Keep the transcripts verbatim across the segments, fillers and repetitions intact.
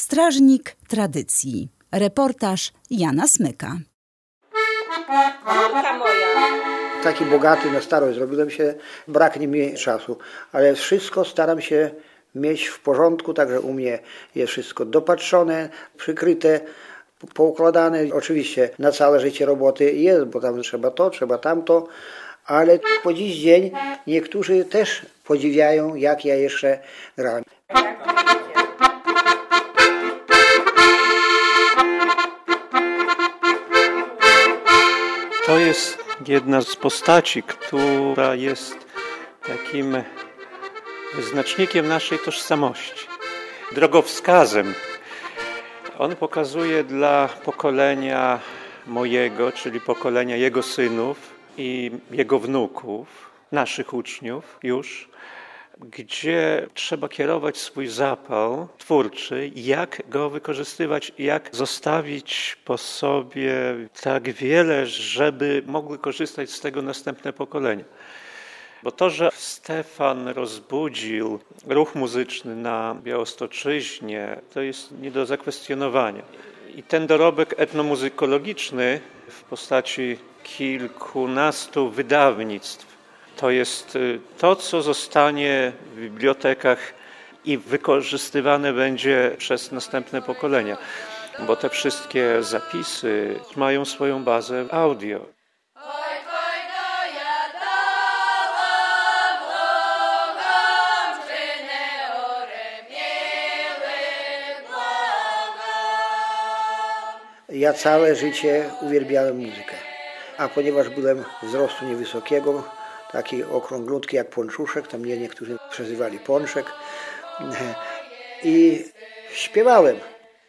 Strażnik tradycji. Reportaż Jana Smyka. moja. Taki bogaty na starość zrobiłem się, braknie mi czasu, ale wszystko staram się mieć w porządku, także u mnie jest wszystko dopatrzone, przykryte, poukładane. Oczywiście na całe życie roboty jest, bo tam trzeba to, trzeba tamto, ale po dziś dzień niektórzy też podziwiają, jak ja jeszcze grałem. To jest jedna z postaci, która jest takim wyznacznikiem naszej tożsamości, drogowskazem. On pokazuje dla pokolenia mojego, czyli pokolenia jego synów i jego wnuków, naszych uczniów już, gdzie trzeba kierować swój zapał twórczy, jak go wykorzystywać, jak zostawić po sobie tak wiele, żeby mogły korzystać z tego następne pokolenia. Bo to, że Stefan rozbudził ruch muzyczny na Białostoczyźnie, to jest nie do zakwestionowania. I ten dorobek etnomuzykologiczny w postaci kilkunastu wydawnictw, to jest to, co zostanie w bibliotekach i wykorzystywane będzie przez następne pokolenia. Bo te wszystkie zapisy mają swoją bazę w audio. Ja całe życie uwielbiałem muzykę, a ponieważ byłem wzrostu niewysokiego, taki okrąglutki jak Ponczuszek, tam mnie niektórzy przezywali Pączek, i śpiewałem.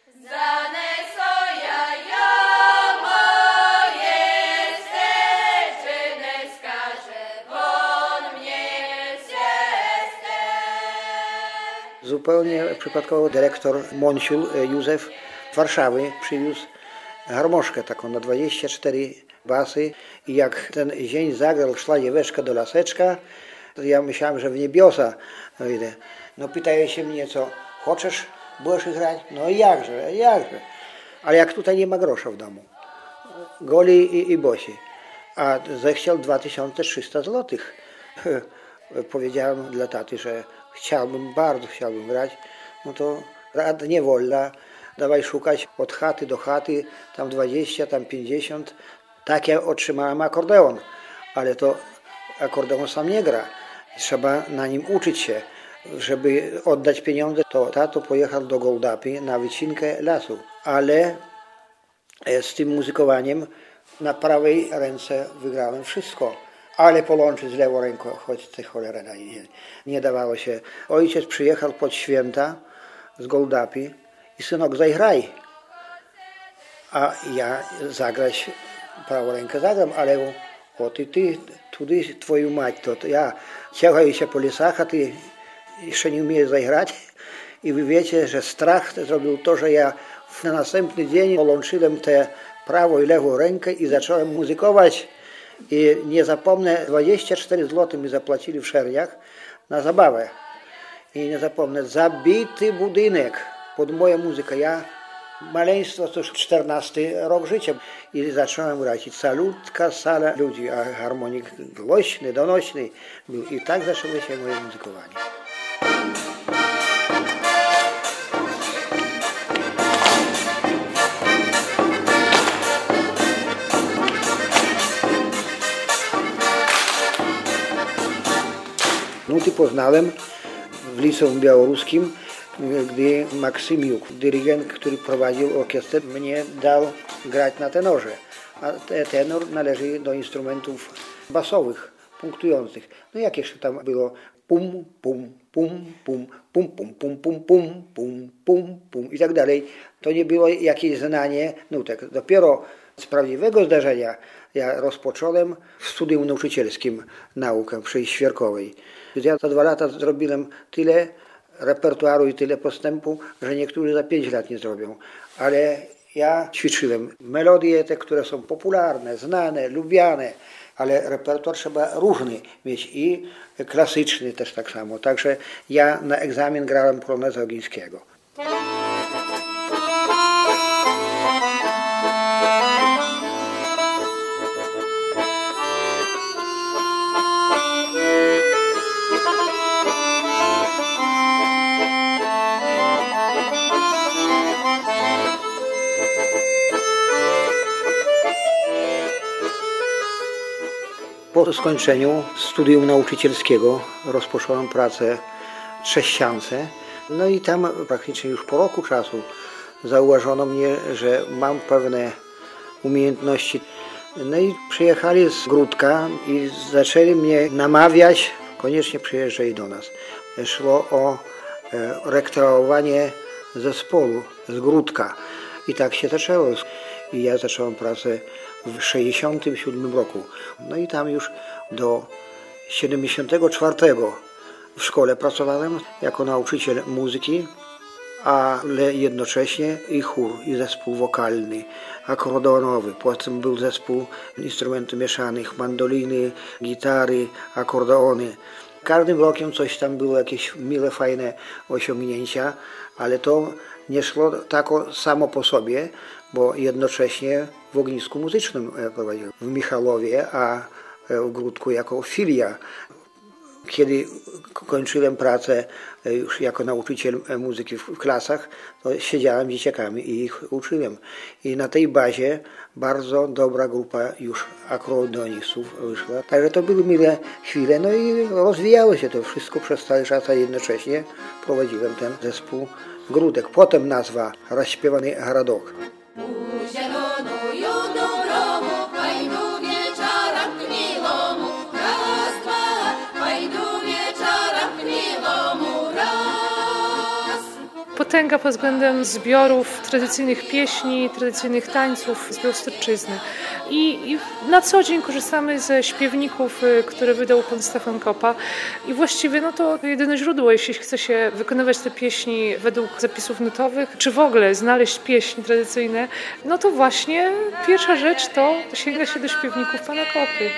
Zupełnie przypadkowo dyrektor Monciul Józef Warszawy przywiózł harmoszkę taką na dwadzieścia cztery basy i jak ten zień zagrał Szła dzieweczka do laseczka, to ja myślałem, że w niebiosa idę. No pytaje się mnie, co, chcesz, budesz grać? No jakże, jakże. Ale jak tutaj nie ma grosza w domu, goli i, i bosi, a zechciał dwa tysiące trzysta złotych. Powiedziałem dla taty, że chciałbym, bardzo chciałbym grać, no to rad nie wolna. Dawaj szukać od chaty do chaty, tam dwadzieścia, tam pięćdziesiąt. Tak ja otrzymałem akordeon, ale to akordeon sam nie gra. Trzeba na nim uczyć się. Żeby oddać pieniądze, to tato pojechał do Gołdapy na wycinkę lasu. Ale z tym muzykowaniem na prawej ręce wygrałem wszystko. Ale połączyć z lewą ręką, choć te cholera nie, nie dawało się. Ojciec przyjechał pod święta z Gołdapy. I synok, zagraj. A ja zagrać, prawą rękę zagram, ale o ty, ty, tudy twoją mać, to, to ja ciągаю się po lasach, a ty jeszcze nie umiesz zagrać. I wy wiecie, że strach zrobił to, że ja na następny dzień połączyłem tę prawą i lewą rękę i zacząłem muzykować. I nie zapomnę, dwadzieścia cztery złote mi zapłacili w Szerniach na zabawę. I nie zapomnę, zabity budynek. Pod moją muzykę. Ja maleństwo to już czternasty rok życia i zacząłem grać. I calutka sala ludzi, a harmonik głośny, donośny był. I tak zaczęło się moje muzykowanie. Nuty poznałem w liceum białoruskim, gdy Maksymiuk, dyrygent, który prowadził orkiestrę, mnie dał grać na tenorze. A tenor należy do instrumentów basowych, punktujących. No jak jeszcze tam było pum, pum, pum, pum, pum, pum, pum, pum, pum, pum, pum, pum i tak dalej. To nie było jakieś znanie nutek. Dopiero z prawdziwego zdarzenia ja rozpocząłem w studium nauczycielskim naukę przy Świerkowej. Ja za dwa lata zrobiłem tyle repertuaru i tyle postępu, że niektórzy za pięć lat nie zrobią. Ale ja ćwiczyłem melodie te, które są popularne, znane, lubiane, ale repertuar trzeba różny mieć i klasyczny też tak samo. Także ja na egzamin grałem poloneza Ogińskiego. Po skończeniu studium nauczycielskiego rozpocząłem pracę w Trzeszczance. No i tam praktycznie już po roku czasu zauważono mnie, że mam pewne umiejętności. No i przyjechali z Gródka i zaczęli mnie namawiać, koniecznie przyjeżdżaj do nas. Szło o rekreowanie zespołu z Gródka i tak się zaczęło. I ja zacząłem pracę w sześćdziesiątym siódmym roku. No i tam już do siedemdziesiątego czwartego w szkole pracowałem jako nauczyciel muzyki, ale jednocześnie i chór, i zespół wokalny, akordeonowy. Potem był zespół instrumentów mieszanych, mandoliny, gitary, akordeony. Każdym rokiem coś tam było, jakieś mile, fajne osiągnięcia, ale to nie szło tak samo po sobie, bo jednocześnie w ognisku muzycznym prowadziłem w Michalowie, a w Gródku jako filia. Kiedy kończyłem pracę już jako nauczyciel muzyki w klasach, to siedziałem z dzieciakami i ich uczyłem. I na tej bazie bardzo dobra grupa już akordeonistów wyszła. Także to były mile chwile, no i rozwijało się to wszystko przez cały czas, a jednocześnie prowadziłem ten zespół Gródek. Potem nazwa Rozśpiewany Gradok. Potęga pod względem zbiorów tradycyjnych pieśni, tradycyjnych tańców z Białostocczyzny. I, I na co dzień korzystamy ze śpiewników, które wydał pan Stefan Kopa. I właściwie no to jedyne źródło, jeśli chce się wykonywać te pieśni według zapisów nutowych, czy w ogóle znaleźć pieśni tradycyjne, no to właśnie pierwsza rzecz to sięga się do śpiewników pana Kopy.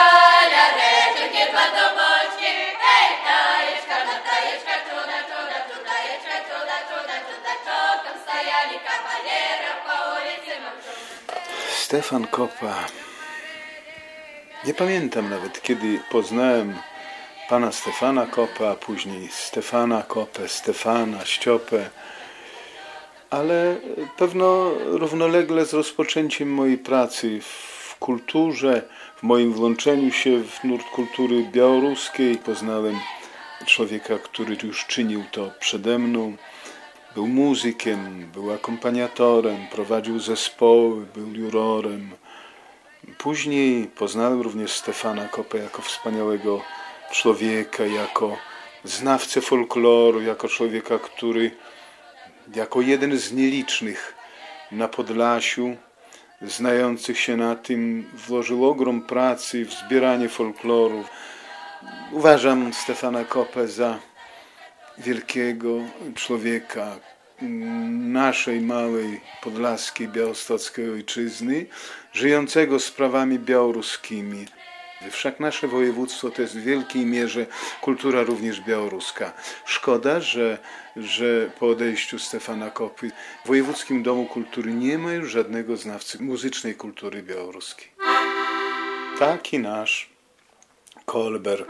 Stefan Kopa. Nie pamiętam nawet, kiedy poznałem pana Stefana Kopa, a później Stefana Kopę, Stefana, Ściopę, ale pewno równolegle z rozpoczęciem mojej pracy w kulturze, w moim włączeniu się w nurt kultury białoruskiej poznałem człowieka, który już czynił to przede mną. Był muzykiem, był akompaniatorem, prowadził zespoły, był jurorem. Później poznałem również Stefana Kopę jako wspaniałego człowieka, jako znawcę folkloru, jako człowieka, który jako jeden z nielicznych na Podlasiu, znających się na tym, włożył ogrom pracy w zbieranie folkloru. Uważam Stefana Kopę za wielkiego człowieka naszej małej podlaskiej, białostockiej ojczyzny, żyjącego sprawami białoruskimi. Wszak nasze województwo to jest w wielkiej mierze kultura również białoruska. Szkoda, że, że po odejściu Stefana Kopy w Wojewódzkim Domu Kultury nie ma już żadnego znawcy muzycznej kultury białoruskiej. Taki nasz Kolberg.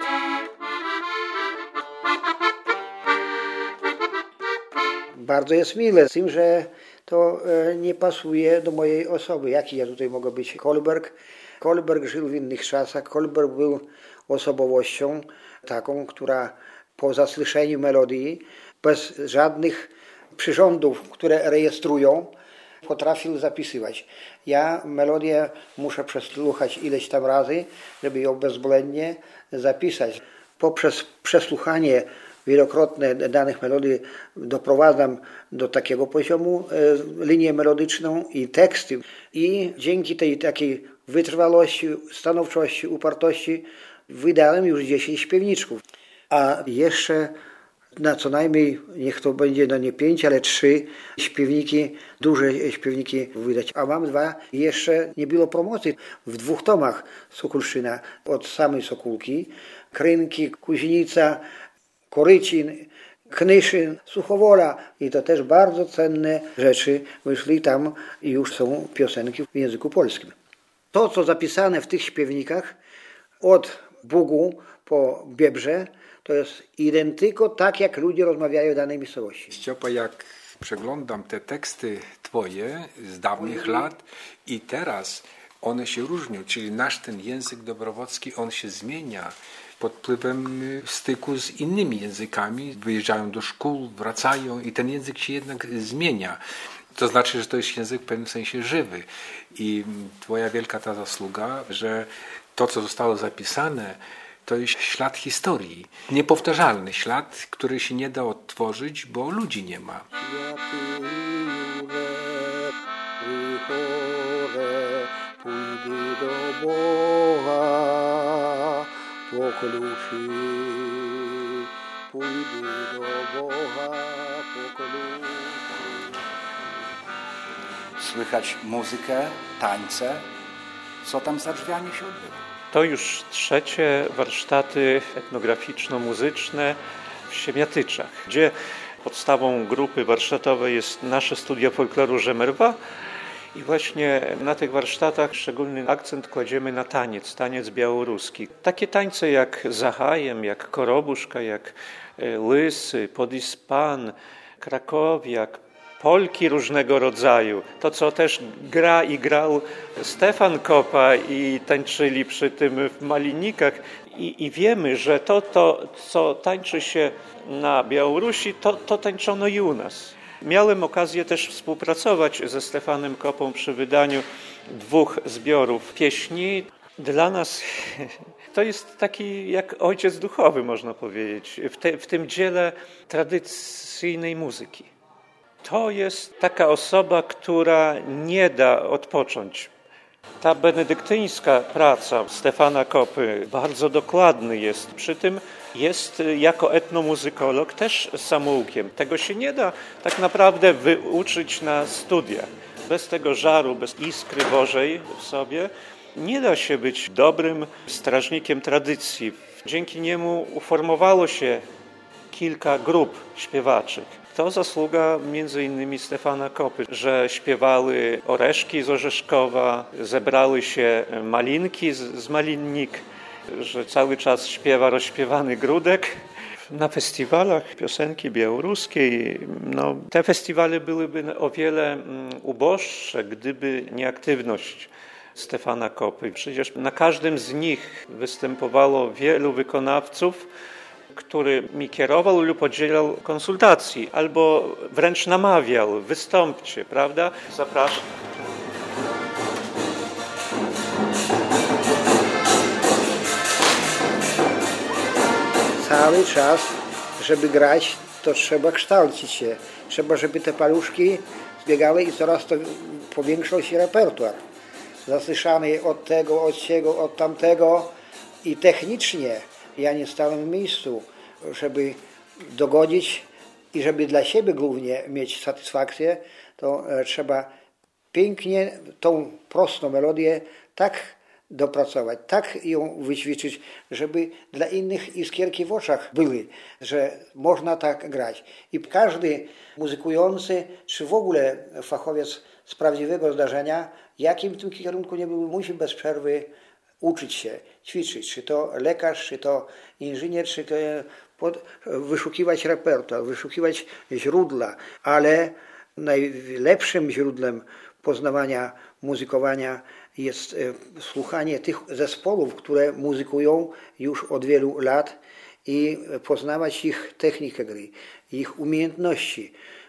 Bardzo jest mile z tym, że to nie pasuje do mojej osoby. Jaki ja tutaj mogę być? Kolberg. Kolberg żył w innych czasach. Kolberg był osobowością taką, która po zasłyszeniu melodii, bez żadnych przyrządów, które rejestrują, potrafił zapisywać. Ja melodię muszę przesłuchać ileś tam razy, żeby ją bezbłędnie zapisać. Poprzez przesłuchanie wielokrotne danych melodii doprowadzam do takiego poziomu e, linię melodyczną i teksty. I dzięki tej takiej wytrwałości, stanowczości, upartości wydałem już dziesięć śpiewniczków. A jeszcze na co najmniej, niech to będzie no nie pięć, ale trzy śpiewniki, duże śpiewniki wydać. A mam dwa i jeszcze nie było promocji. W dwóch tomach Sokulszczyna, od samej Sokółki, Krynki, Kuźnica, Korycin, Knyszyn, Suchowola i to też bardzo cenne rzeczy wyszli tam i już są piosenki w języku polskim. To, co zapisane w tych śpiewnikach od Bugu po Biebrze, to jest identyko tak, jak ludzie rozmawiają w danej miejscowości. Ściopa, jak przeglądam te teksty twoje z dawnych lat i teraz one się różnią, czyli nasz ten język dobrowocki, on się zmienia pod wpływem styku z innymi językami, wyjeżdżają do szkół, wracają i ten język się jednak zmienia. To znaczy, że to jest język w pewnym sensie żywy i twoja wielka ta zasługa, że to, co zostało zapisane, to jest ślad historii, niepowtarzalny ślad, który się nie da odtworzyć, bo ludzi nie ma. Pójdę do Boga, po kluczy, pójdę do Boga, po kluczy. Słychać muzykę, tańce. Co tam za drzwiami się odbywa? To już trzecie warsztaty etnograficzno-muzyczne w Siemiatyczach, gdzie podstawą grupy warsztatowej jest nasze studia folkloru Rzemerwa i właśnie na tych warsztatach szczególny akcent kładziemy na taniec, taniec białoruski. Takie tańce jak Zahajem, jak Korobuszka, jak Lysy, Podispan, Krakowiak, polki różnego rodzaju. To, co też gra i grał Stefan Kopa i tańczyli przy tym w Malinikach. I, i wiemy, że to, to, co tańczy się na Białorusi, to, to tańczono i u nas. Miałem okazję też współpracować ze Stefanem Kopą przy wydaniu dwóch zbiorów pieśni. Dla nas to jest taki jak ojciec duchowy, można powiedzieć, w, te, w tym dziele tradycyjnej muzyki. To jest taka osoba, która nie da odpocząć. Ta benedyktyńska praca Stefana Kopy bardzo dokładny jest. Przy tym jest jako etnomuzykolog też samoukiem. Tego się nie da tak naprawdę wyuczyć na studiach. Bez tego żaru, bez iskry Bożej w sobie nie da się być dobrym strażnikiem tradycji. Dzięki niemu uformowało się kilka grup śpiewaczych. To zasługa między innymi Stefana Kopy, że śpiewały Oreszki z Orzeszkowa, zebrały się Malinki z, z Malinnik, że cały czas śpiewa rozśpiewany Grudek. Na festiwalach piosenki białoruskiej, no, te festiwale byłyby o wiele uboższe, gdyby nie aktywność Stefana Kopy. Przecież na każdym z nich występowało wielu wykonawców, który mi kierował lub udzielał konsultacji, albo wręcz namawiał, wystąpcie, prawda? Zapraszam. Cały czas, żeby grać, to trzeba kształcić się. Trzeba, żeby te paluszki zbiegały i coraz to powiększał się repertuar. Zasłyszany od tego, od tego, od tamtego i technicznie. Ja nie stałem w miejscu, żeby dogodzić i żeby dla siebie głównie mieć satysfakcję, to trzeba pięknie tą prostą melodię tak dopracować, tak ją wyćwiczyć, żeby dla innych iskierki w oczach były, że można tak grać. I każdy muzykujący, czy w ogóle fachowiec z prawdziwego zdarzenia, jakim w tym kierunku nie był, musi bez przerwy uczyć się, ćwiczyć, czy to lekarz, czy to inżynier, czy to pod, wyszukiwać repertuar, wyszukiwać źródła, ale najlepszym źródłem poznawania muzykowania jest słuchanie tych zespołów, które muzykują już od wielu lat i poznawać ich technikę gry, ich umiejętności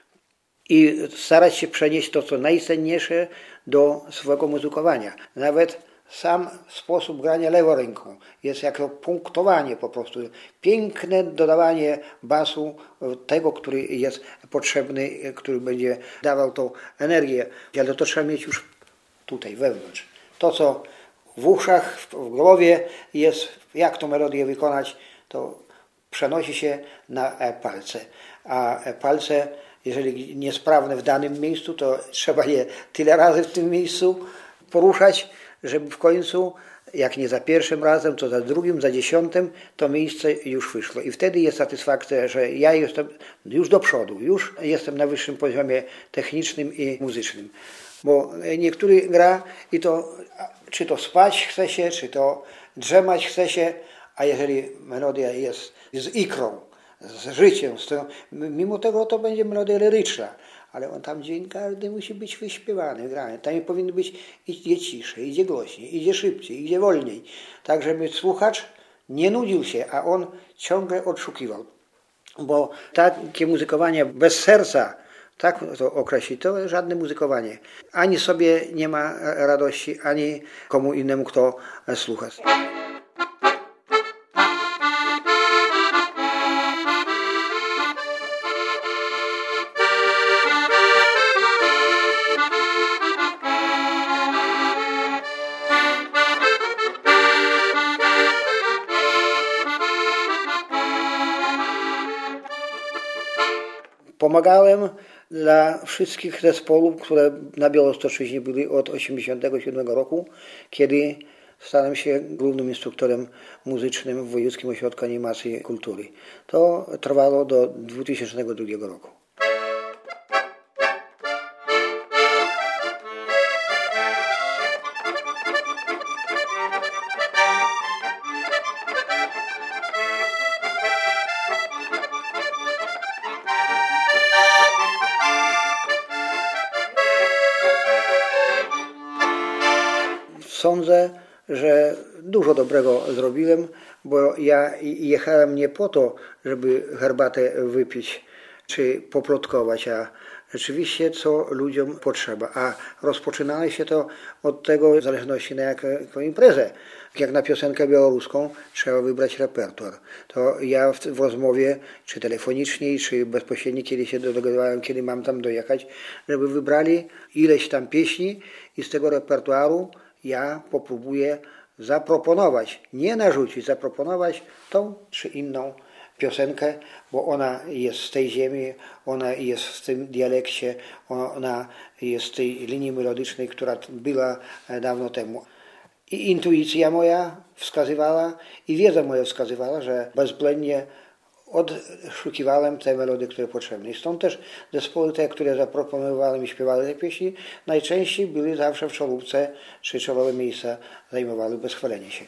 i starać się przenieść to, co najcenniejsze do swojego muzykowania. Nawet sam sposób grania lewą ręką jest jako punktowanie po prostu. Piękne dodawanie basu tego, który jest potrzebny, który będzie dawał tą energię. Ale to trzeba mieć już tutaj, wewnątrz. To, co w uszach, w głowie jest, jak tą melodię wykonać, to przenosi się na palce. A palce, jeżeli niesprawne w danym miejscu, to trzeba je tyle razy w tym miejscu poruszać, żeby w końcu, jak nie za pierwszym razem, to za drugim, za dziesiątym, to miejsce już wyszło. I wtedy jest satysfakcja, że ja jestem już do przodu, już jestem na wyższym poziomie technicznym i muzycznym. Bo niektóry gra i to, czy to spać chce się, czy to drzemać chce się, a jeżeli melodia jest z ikrą, z życiem, z tym, mimo tego to będzie melodia liryczna. ale on tam dzień każdy musi być wyśpiewany, grany. Tam powinno być idzie ciszej, idzie głośniej, idzie szybciej, idzie wolniej. Tak, żeby słuchacz nie nudził się, a on ciągle odszukiwał. Bo takie muzykowanie bez serca, tak to określić, to żadne muzykowanie. Ani sobie nie ma radości, ani komu innemu, kto słucha. Pomagałem dla wszystkich zespołów, które na Białostoczniznie były od osiemdziesiątego siódmego roku, kiedy stałem się głównym instruktorem muzycznym w Wojewódzkim Ośrodku Animacji i Kultury. To trwało do dwutysięcznego drugiego roku. Sądzę, że dużo dobrego zrobiłem, bo ja jechałem nie po to, żeby herbatę wypić czy poplotkować, a rzeczywiście co ludziom potrzeba. A rozpoczynało się to od tego, w zależności na jaką imprezę. Jak na piosenkę białoruską trzeba wybrać repertuar. To ja w, w rozmowie, czy telefonicznej, czy bezpośrednio, kiedy się dogadywałem, kiedy mam tam dojechać, żeby wybrali ileś tam pieśni i z tego repertuaru ja popróbuję zaproponować, nie narzucić, zaproponować tą czy inną piosenkę, bo ona jest z tej ziemi, ona jest w tym dialekcie, ona jest z tej linii melodycznej, która była dawno temu. I intuicja moja wskazywała i wiedza moja wskazywała, że bezbłędnie odszukiwałem te melodie, które potrzebne. I stąd też zespoły te, które zaproponowałem i śpiewały te pieśni, najczęściej były zawsze w czołówce, czy czołowe miejsca zajmowały bez chwalenia się.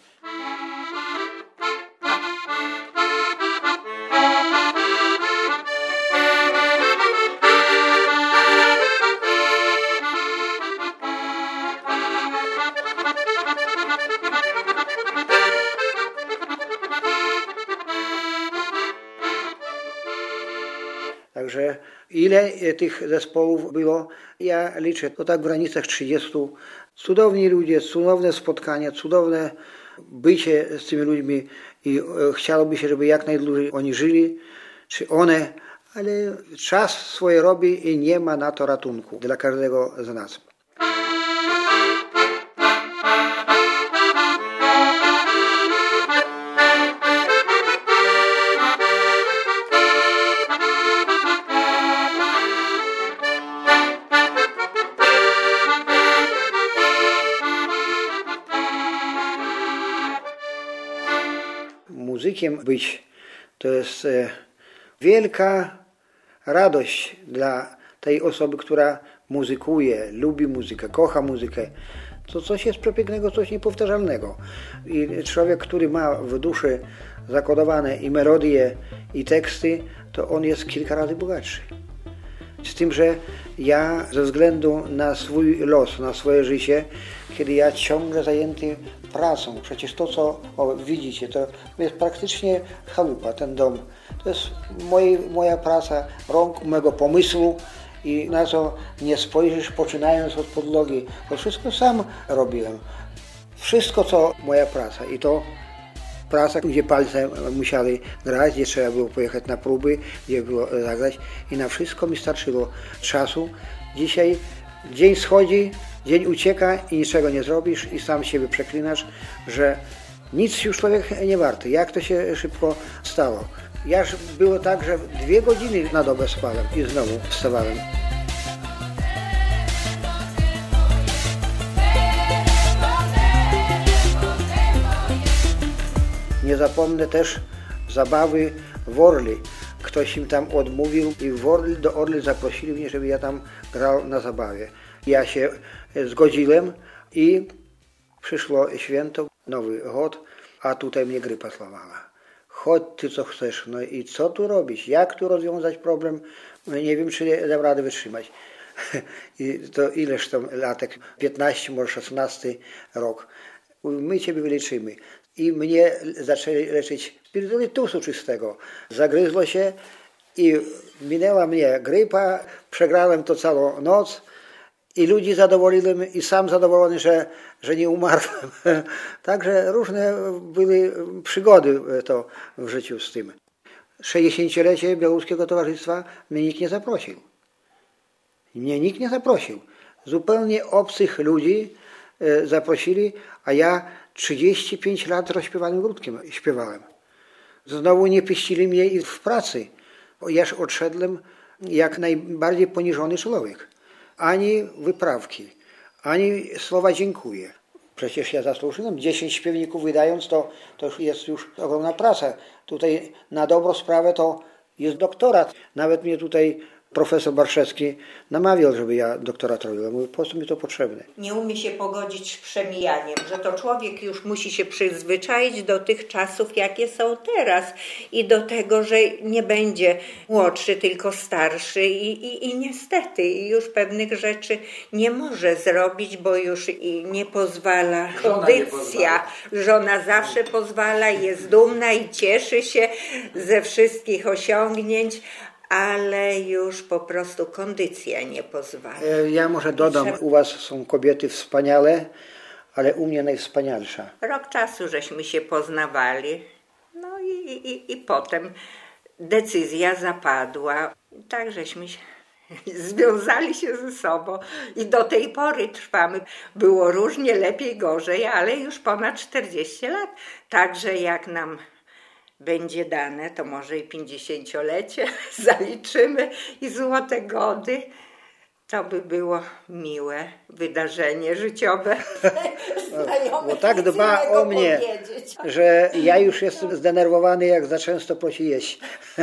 Także ile tych zespołów było, ja liczę, to tak w granicach trzydziestu. Cudowni ludzie, cudowne spotkania, cudowne bycie z tymi ludźmi i chciałoby się, żeby jak najdłużej oni żyli, czy one, ale czas swoje robi i nie ma na to ratunku dla każdego z nas. Muzykiem być to jest wielka radość dla tej osoby, która muzykuje, lubi muzykę, kocha muzykę. To coś jest przepięknego, coś niepowtarzalnego. I człowiek, który ma w duszy zakodowane i melodie, i teksty, to on jest kilka razy bogatszy. Z tym, że ja ze względu na swój los, na swoje życie, kiedy ja ciągle zajęty pracą, przecież to, co o, widzicie, to jest praktycznie chalupa, ten dom. To jest moje, moja praca, rąk mego pomysłu i na co nie spojrzysz, poczynając od podłogi. To wszystko sam robiłem. Wszystko, co moja praca i to praca, gdzie palce musiały grać, gdzie trzeba było pojechać na próby, gdzie było zagrać i na wszystko mi starczyło czasu. Dzisiaj dzień schodzi, dzień ucieka i niczego nie zrobisz i sam siebie przeklinasz, że nic już człowiek nie warty. Jak to się szybko stało? Ja było tak, że dwie godziny na dobę spałem i znowu wstawałem. Nie zapomnę też zabawy w Orly. Ktoś im tam odmówił i w Orly, do Orly zaprosili mnie, żeby ja tam grał na zabawie. Ja się zgodziłem i przyszło święto, Nowy Rok, a tutaj mnie grypa złamała. chodź ty co chcesz, no i co tu robić, jak tu rozwiązać problem, no nie wiem, czy dam radę wytrzymać. I to ileż tam latek, piętnaście, może szesnasty rok. My ciebie wyleczymy. I mnie zaczęli leczyć spirytusu czystego. Zagryzło się i minęła mnie grypa, przegrałem to całą noc i ludzi zadowoliłem i sam zadowolony, że, że nie umarłem. Także różne były przygody to w życiu z tym. sześćdziesięciolecie Białoruskiego Towarzystwa mnie nikt nie zaprosił. Mnie nikt nie zaprosił. Zupełnie obcych ludzi zaprosili, a ja trzydzieści pięć lat rozśpiewanym grudkiem śpiewałem. Znowu nie pieścili mnie i w pracy. Jaż odszedłem jak najbardziej poniżony człowiek. Ani wyprawki, ani słowa dziękuję. Przecież ja zasłużyłem. dziesięć śpiewników wydając, to, to jest już ogromna praca. Tutaj na dobrą sprawę to jest doktorat. Nawet mnie tutaj profesor Barszewski namawiał, żeby ja doktorat robił. Mówię, po prostu mi to potrzebne. Nie umie się pogodzić z przemijaniem, że to człowiek już musi się przyzwyczaić do tych czasów, jakie są teraz i do tego, że nie będzie młodszy, tylko starszy i, i, i niestety już pewnych rzeczy nie może zrobić, bo już i nie pozwala kondycja. Żona zawsze pozwala, jest dumna i cieszy się ze wszystkich osiągnięć, ale już po prostu kondycja nie pozwala. Ja może dodam, u was są kobiety wspaniale, ale u mnie najwspanialsza. Rok czasu żeśmy się poznawali, no i, i, i potem decyzja zapadła, tak żeśmy się związali się ze sobą i do tej pory trwamy. Było różnie, lepiej, gorzej, ale już ponad czterdzieści lat, także jak nam będzie dane, to może i pięćdziesięciolecie zaliczymy i złote gody. To by było miłe wydarzenie życiowe. Bo tak dba o mnie, że ja już jestem zdenerwowany, jak za często prosi jeść.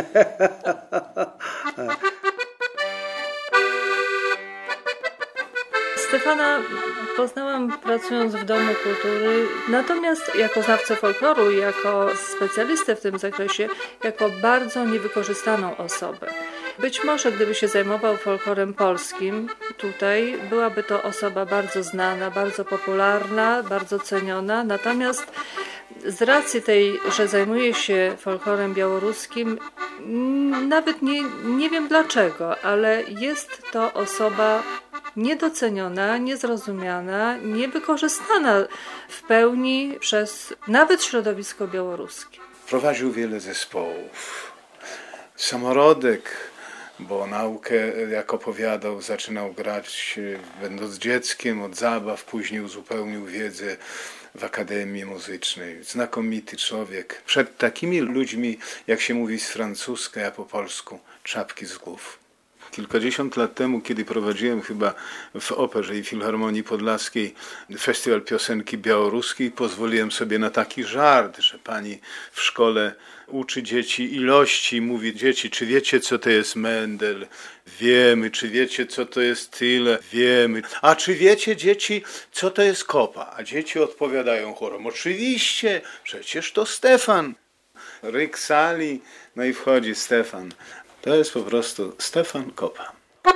Stefana poznałam pracując w Domu Kultury, natomiast jako znawcę folkloru, jako specjalistę w tym zakresie, jako bardzo niewykorzystaną osobę. Być może gdyby się zajmował folklorem polskim, tutaj byłaby to osoba bardzo znana, bardzo popularna, bardzo ceniona, natomiast z racji tej, że zajmuje się folklorem białoruskim, nawet nie, nie wiem dlaczego, ale jest to osoba niedoceniona, niezrozumiana, niewykorzystana w pełni przez nawet środowisko białoruskie. Prowadził wiele zespołów. Samorodek, bo naukę, jak opowiadał, zaczynał grać będąc dzieckiem od zabaw, później uzupełnił wiedzę w Akademii Muzycznej. Znakomity człowiek. Przed takimi ludźmi, jak się mówi z francuska, a po polsku, czapki z głów. Kilkadziesiąt lat temu, kiedy prowadziłem chyba w Operze i Filharmonii Podlaskiej festiwal piosenki białoruskiej, pozwoliłem sobie na taki żart, że pani w szkole uczy dzieci ilości, mówi: dzieci, czy wiecie, co to jest Mendel? Wiemy. Czy wiecie, co to jest tyle? Wiemy. A czy wiecie, dzieci, co to jest kopa? A dzieci odpowiadają chorem: oczywiście, przecież to Stefan. Ryk sali, no i wchodzi Stefan. To jest po prostu Stefan Kopa.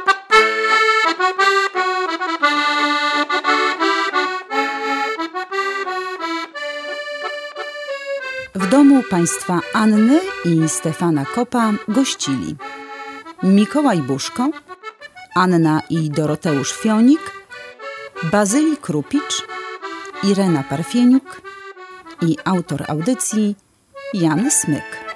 W domu państwa Anny i Stefana Kopa gościli Mikołaj Buszko, Anna i Doroteusz Fionik, Bazylii Krupicz, Irena Parfieniuk i autor audycji Jan Smyk.